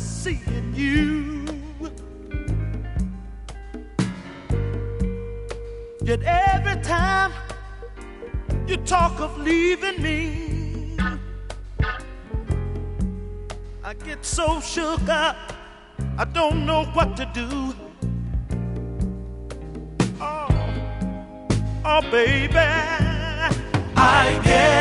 seeing you. Yet every time you talk of leaving me, I get so shook up, I don't know what to do. Oh, oh baby, I guess